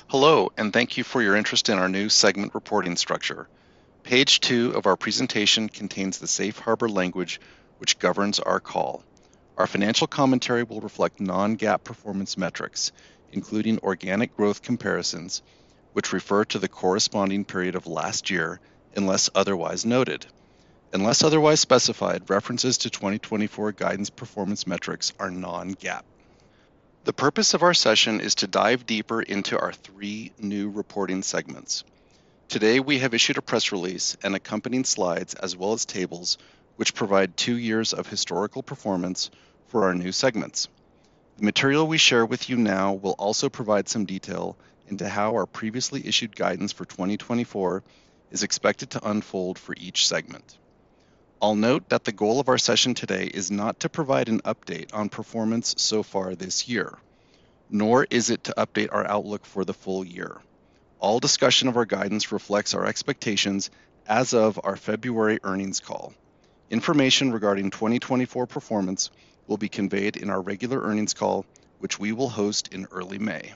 Hello, and thank you for your interest in our new segment reporting structure. Page 2 of our presentation contains the safe harbor language which governs our call. Our financial commentary will reflect non-GAAP performance metrics, including organic growth comparisons, which refer to the corresponding period of last year unless otherwise noted. Unless otherwise specified, references to 2024 guidance performance metrics are non-GAAP. The purpose of our session is to dive deeper into our 3 new reporting segments. Today we have issued a press release and accompanying slides as well as tables which provide 2 years of historical performance for our new segments. The material we share with you now will also provide some detail into how our previously issued guidance for 2024 is expected to unfold for each segment. I'll note that the goal of our session today is not to provide an update on performance so far this year, nor is it to update our outlook for the full year. All discussion of our guidance reflects our expectations as of our February earnings call. Information regarding 2024 performance will be conveyed in our regular earnings call, which we will host in early May.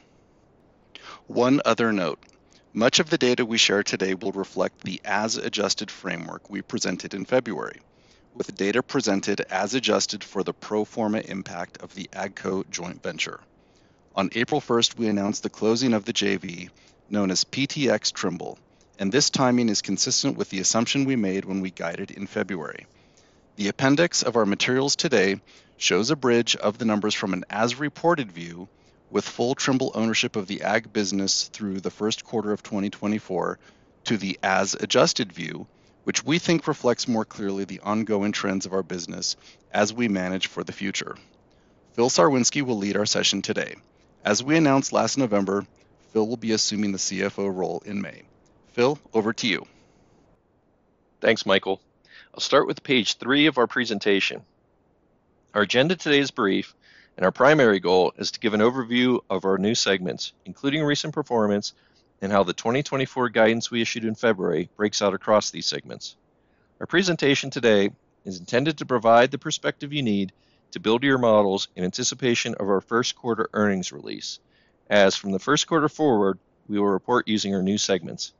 One other note. Much of the data we share today will reflect the as-adjusted framework we presented in February, with data presented as adjusted for the pro forma impact of the AGCO joint venture. On April 1st, we announced the closing of the JV, known as PTx Trimble, and this timing is consistent with the assumption we made when we guided in February. The appendix of our materials today shows a bridge of the numbers from an as-reported view with full Trimble ownership of the ag business through the first quarter of 2024 to the as-adjusted view, which we think reflects more clearly the ongoing trends of our business as we manage for the future. Phil Sarwinski will lead our session today. As we announced last November, Phil will be assuming the CFO role in May. Phil, over to you. Thanks, Michael. I'll start with page 3 of our presentation. Our agenda today is brief, and our primary goal is to give an overview of our new segments, including recent performance and how the 2024 guidance we issued in February breaks out across these segments. Our presentation today is intended to provide the perspective you need to build your models in anticipation of our first quarter earnings release, as from the first quarter forward, we will report using our new segments.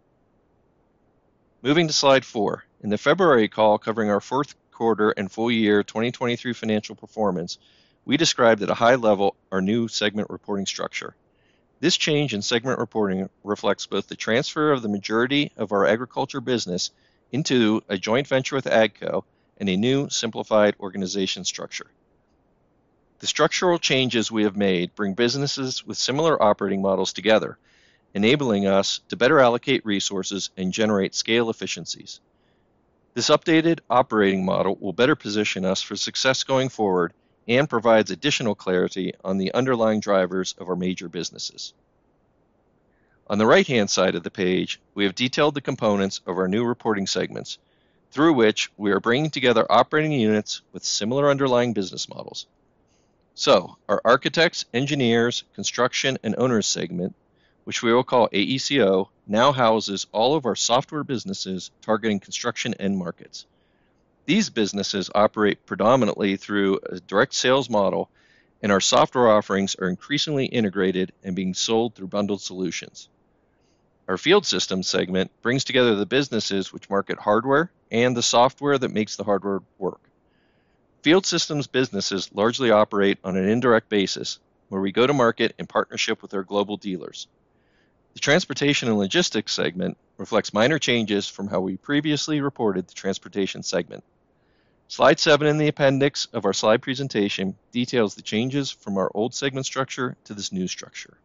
Moving to slide 4, in the February call covering our fourth quarter and full year 2023 financial performance, we described at a high level our new segment reporting structure. This change in segment reporting reflects both the transfer of the majority of our agriculture business into a joint venture with AGCO and a new simplified organization structure. The structural changes we have made bring businesses with similar operating models together, enabling us to better allocate resources and generate scale efficiencies. This updated operating model will better position us for success going forward and provides additional clarity on the underlying drivers of our major businesses. On the right-hand side of the page, we have detailed the components of our new reporting segments, through which we are bringing together operating units with similar underlying business models. So, our Architects, Engineers, Construction, and Owners segment, which we will call AECO, now houses all of our software businesses targeting construction end markets. These businesses operate predominantly through a direct sales model, and our software offerings are increasingly integrated and being sold through bundled solutions. Our Field Systems segment brings together the businesses which market hardware and the software that makes the hardware work. Field Systems businesses largely operate on an indirect basis, where we go to market in partnership with our global dealers. The Transportation and Logistics segment reflects minor changes from how we previously reported the Transportation segment. Slide 7 in the appendix of our slide presentation details the changes from our old segment structure to this new structure.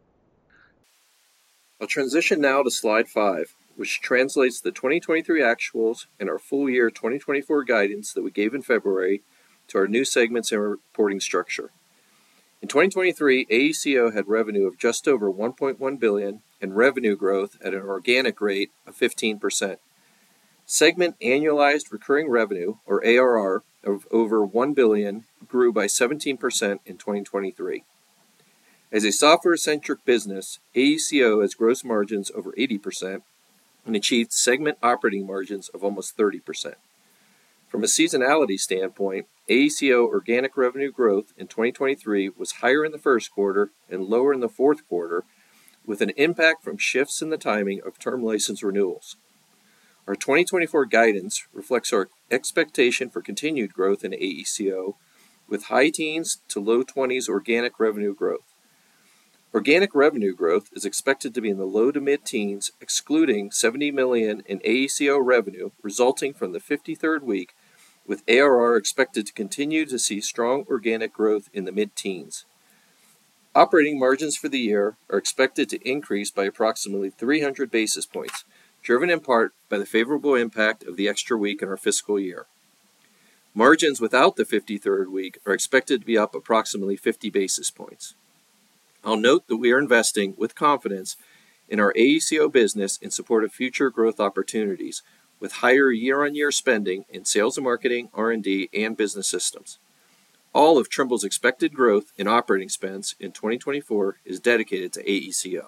I'll transition now to slide 5, which translates the 2023 actuals and our full year 2024 guidance that we gave in February to our new segments and reporting structure. In 2023, AECO had revenue of just over $1.1 billion and revenue growth at an organic rate of 15%. Segment annualized recurring revenue, or ARR, of over $1 billion grew by 17% in 2023. As a software-centric business, AECO has gross margins over 80% and achieved segment operating margins of almost 30%. From a seasonality standpoint, AECO organic revenue growth in 2023 was higher in the first quarter and lower in the fourth quarter, with an impact from shifts in the timing of term license renewals. Our 2024 guidance reflects our expectation for continued growth in AECO, with high teens to low 20s organic revenue growth. Organic revenue growth is expected to be in the low to mid-teens, excluding $70 million in AECO revenue resulting from the 53rd week, with ARR expected to continue to see strong organic growth in the mid-teens. Operating margins for the year are expected to increase by approximately 300 basis points, driven in part by the favorable impact of the extra week in our fiscal year. Margins without the 53rd week are expected to be up approximately 50 basis points. I'll note that we are investing with confidence in our AECO business in support of future growth opportunities, with higher year-on-year spending in sales and marketing, R&D, and business systems. All of Trimble's expected growth in operating expense in 2024 is dedicated to AECO.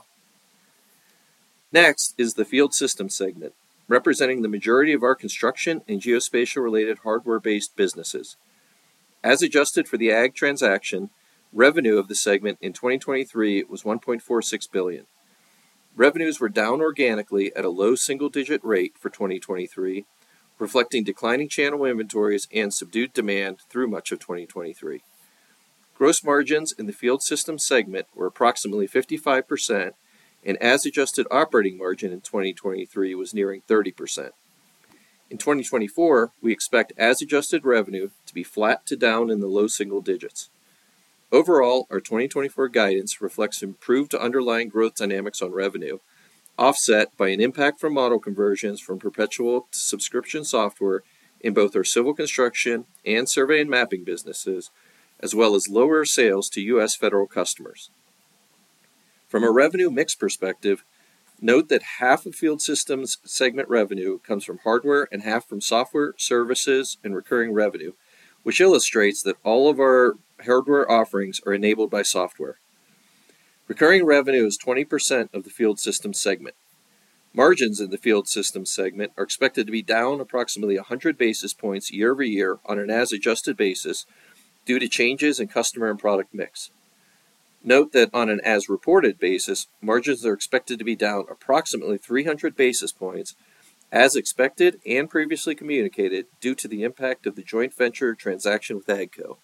Next is the Field Systems segment, representing the majority of our construction and geospatial-related hardware-based businesses. As adjusted for the Ag transaction, revenue of the segment in 2023 was $1.46 billion. Revenues were down organically at a low single-digit rate for 2023, reflecting declining channel inventories and subdued demand through much of 2023. Gross margins in the Field Systems segment were approximately 55%, and as-adjusted operating margin in 2023 was nearing 30%. In 2024, we expect as-adjusted revenue to be flat to down in the low single digits. Overall, our 2024 guidance reflects improved underlying growth dynamics on revenue, offset by an impact from model conversions from perpetual to subscription software in both our civil construction and survey and mapping businesses, as well as lower sales to U.S. federal customers. From a revenue mix perspective, note that half of Field Systems segment revenue comes from hardware and half from software, services, and recurring revenue, which illustrates that all of our hardware offerings are enabled by software. Recurring revenue is 20% of the Field Systems segment. Margins in the Field Systems segment are expected to be down approximately 100 basis points year over year on an as-adjusted basis due to changes in customer and product mix. Note that on an as-reported basis, margins are expected to be down approximately 300 basis points, as expected and previously communicated due to the impact of the joint venture transaction with AGCO.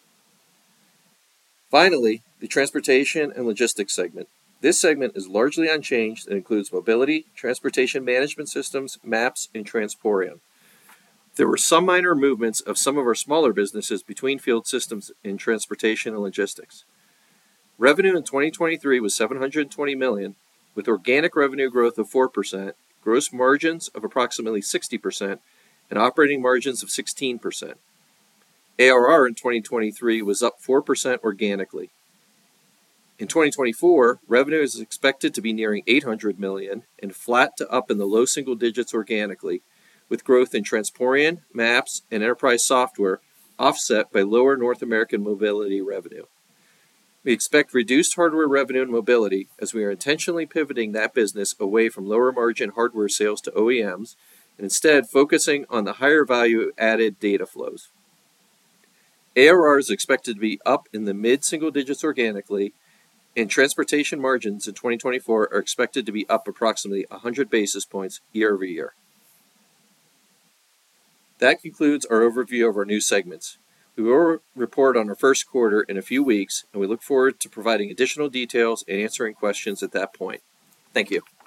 Finally, the Transportation and Logistics segment. This segment is largely unchanged and includes mobility, transportation management systems, maps, and Transporeon. There were some minor movements of some of our smaller businesses between Field Systems and Transportation and Logistics. Revenue in 2023 was $720 million, with organic revenue growth of 4%, gross margins of approximately 60%, and operating margins of 16%. ARR in 2023 was up 4% organically. In 2024, revenue is expected to be nearing $800 million and flat to up in the low single digits organically, with growth in Transporeon, maps, and enterprise software offset by lower North American mobility revenue. We expect reduced hardware revenue and mobility as we are intentionally pivoting that business away from lower margin hardware sales to OEMs and instead focusing on the higher value added data flows. ARR is expected to be up in the mid-single digits organically, and transportation margins in 2024 are expected to be up approximately 100 basis points year over year. That concludes our overview of our new segments. We will report on our first quarter in a few weeks, and we look forward to providing additional details and answering questions at that point. Thank you.